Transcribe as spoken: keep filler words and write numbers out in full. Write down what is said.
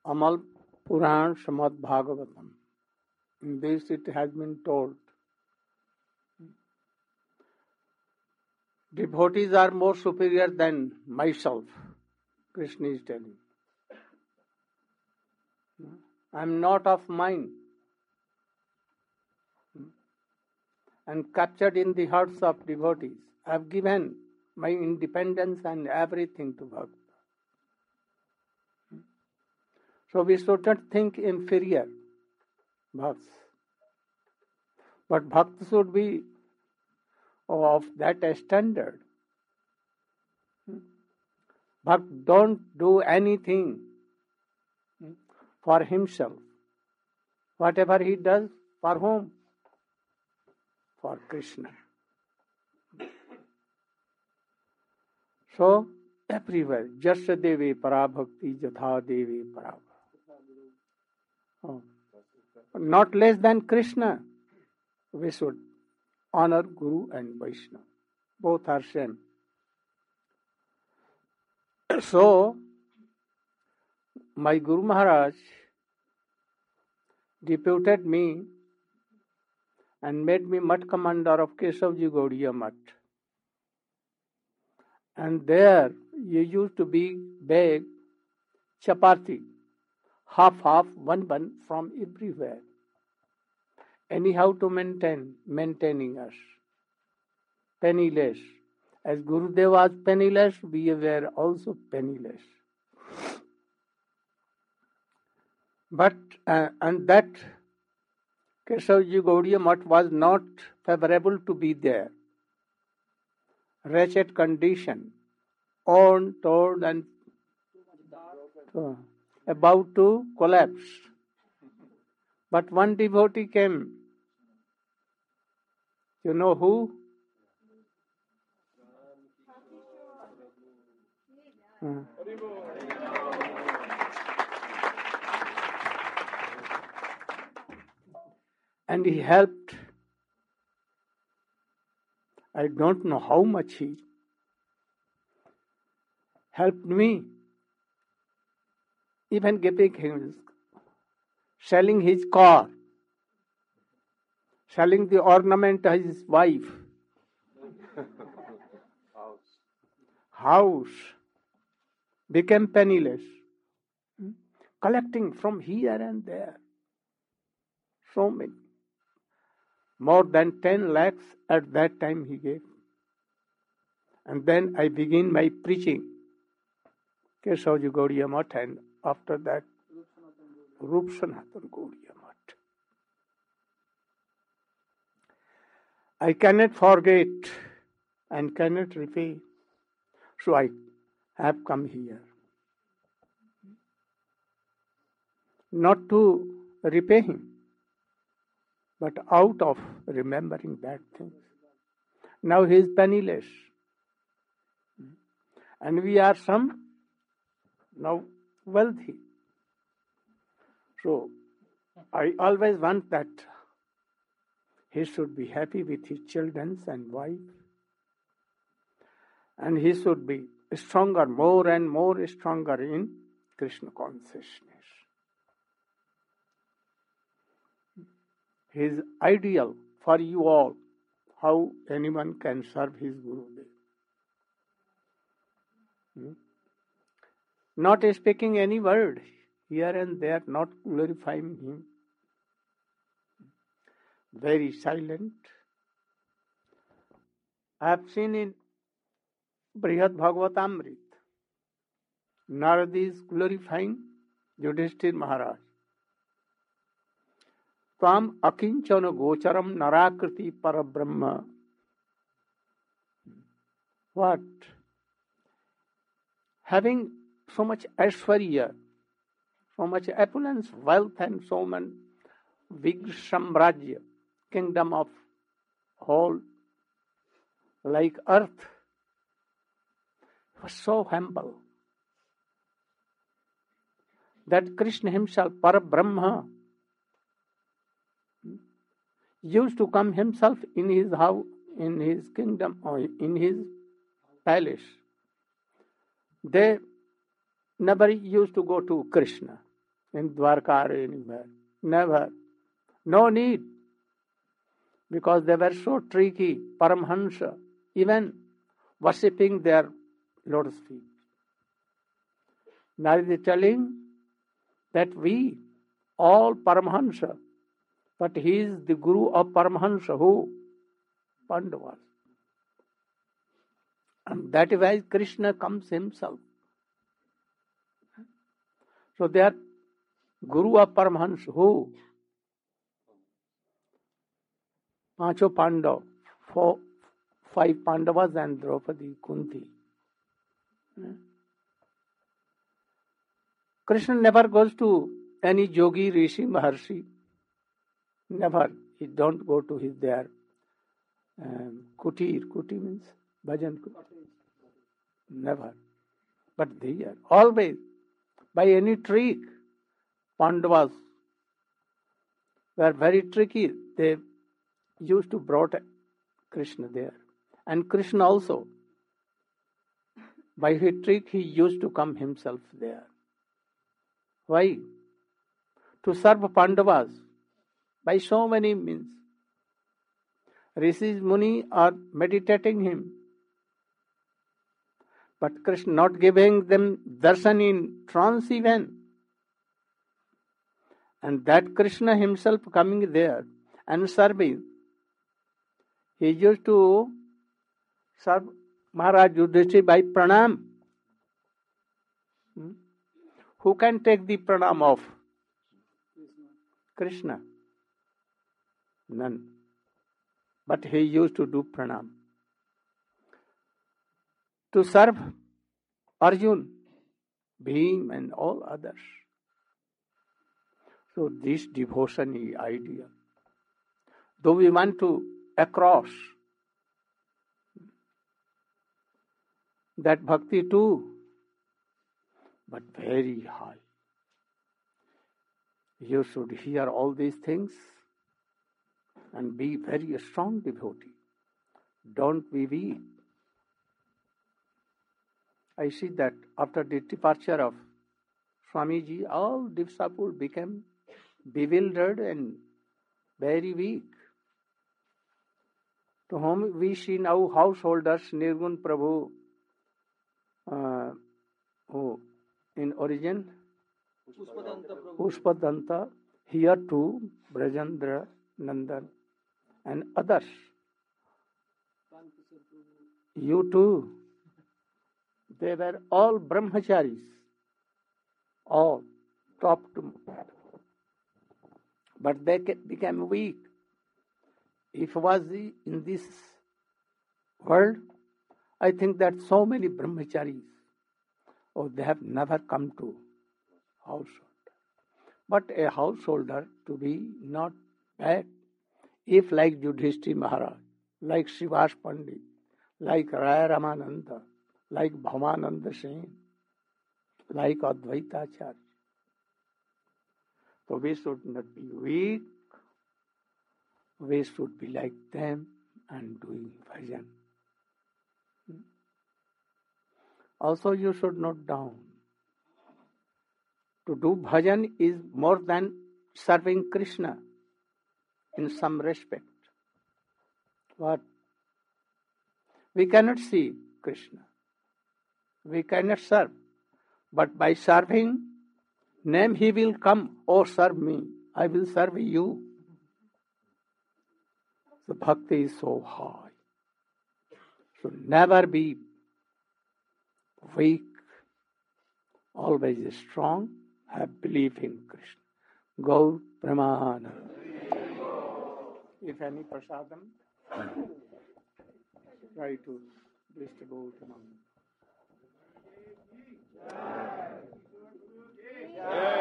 Amal Puran Srimad Bhagavatam. In this it has been told, devotees are more superior than myself. Krishna is telling. I am not of mine. And captured in the hearts of devotees. I have given my independence and everything to Bhakta. So we should not think inferior bhakts. But bhakta should be of that standard. Bhakta don't do anything for himself. Whatever he does, for whom? For Krishna. So, everywhere, Jasya Devi Parabhakti, Jatha Devi Parabhakti. Oh. Not less than Krishna. We should honor Guru and Vaishnava. Both are same. So, my Guru Maharaj deputed me and made me Mat Commander of Keshavji Gaudiya Mat. And there you used to be beg chapati, half half, one one from everywhere. Anyhow to maintain, maintaining us. Penniless. As Gurudev was penniless, we were also penniless. But, uh, and that Keshavji Gaudiya Mat was not favorable to be there. Wretched condition, owned, torn, and uh, about to collapse. But one devotee came. You know who? Uh. And he helped. I don't know how much he helped me. Even giving him, selling his car, selling the ornament to his wife, house, house became penniless, collecting from here and there. So many. More than ten lakhs at that time he gave. And then I begin my preaching. Keshavji Gaudiya Mat, and after that, Rup Sanatan Gaudiya Mat. I cannot forget and cannot repay. So I have come here. Not to repay him, but out of remembering that thing. Now he is penniless. And we are some now wealthy. So I always want that he should be happy with his children and wife. And he should be stronger, more and more stronger in Krishna consciousness. His ideal for you all, how anyone can serve his Gurudev. Hmm? Not speaking any word here and there, not glorifying him. Very silent. I have seen in Brihad Bhagavatamrit, Narad is glorifying Yudhishthir Maharaj. Tvam akinchana gocharam narakriti parabrahma. What? Having so much aishwarya, so much opulence, wealth, and so much big samrajya, kingdom of whole, like earth, was so humble that Krishna himself, Parabrahma, used to come himself in his house, in his kingdom, or in his palace. They never used to go to Krishna. in Dwarka or anywhere. Never. No need. Because they were so tricky, Paramhansa, even worshipping their lotus feet. Now they are telling that we, all Paramhansa, but he is the Guru of Paramhansa, who? Pandavas. And that is why Krishna comes himself. So they are Guru of Paramhansa, who? Pancho Pandav, four, five Pandavas and Draupadi, Kunti. Krishna never goes to any yogi, rishi, maharshi. Never. He don't go to his there. Um, kutir. Kuti means bhajan. Never. But they are always, by any trick, Pandavas were very tricky. They used to brought Krishna there. And Krishna also, by his trick, he used to come himself there. Why? To serve Pandavas by so many means. Rishis Muni are meditating him. But Krishna not giving them darshan in trance even. And that Krishna himself coming there and serving. He used to serve Maharaj Yudhishthira by pranam. Hmm? Who can take the pranam of Krishna? None. But he used to do pranam. To serve Arjun, Bhim and all others. So this devotion is ideal. Though we want to across that bhakti too, but very high. You should hear all these things and be very strong devotee. Don't be weak. I see that after the departure of Swamiji, all disciples became bewildered and very weak. To whom we see now householders, Nirgun Prabhu, uh, who in origin, Pushpadanta, here too, Brajendra, Nandan, and others. You too. They were all brahmacharis, all top to. But they became weak. If it was in this world, I think that so many brahmacharis, oh, they have never come to household. But a householder to be not bad. If like Yudhishthira Maharaj, like Srivas Pandit, like Raya Ramananda, like Bhavananda Singh, like Advaita Acharya. So we should not be weak. We should be like them and doing bhajan. Also, you should note down. To do bhajan is more than serving Krishna in some respect. What? We cannot see Krishna. We cannot serve. But by serving, name he will come, oh serve me, I will serve you. The bhakti is so high. So never be weak, always strong, have belief in Krishna. Gaur Pramananda. If any prasadam, try to distribute among them.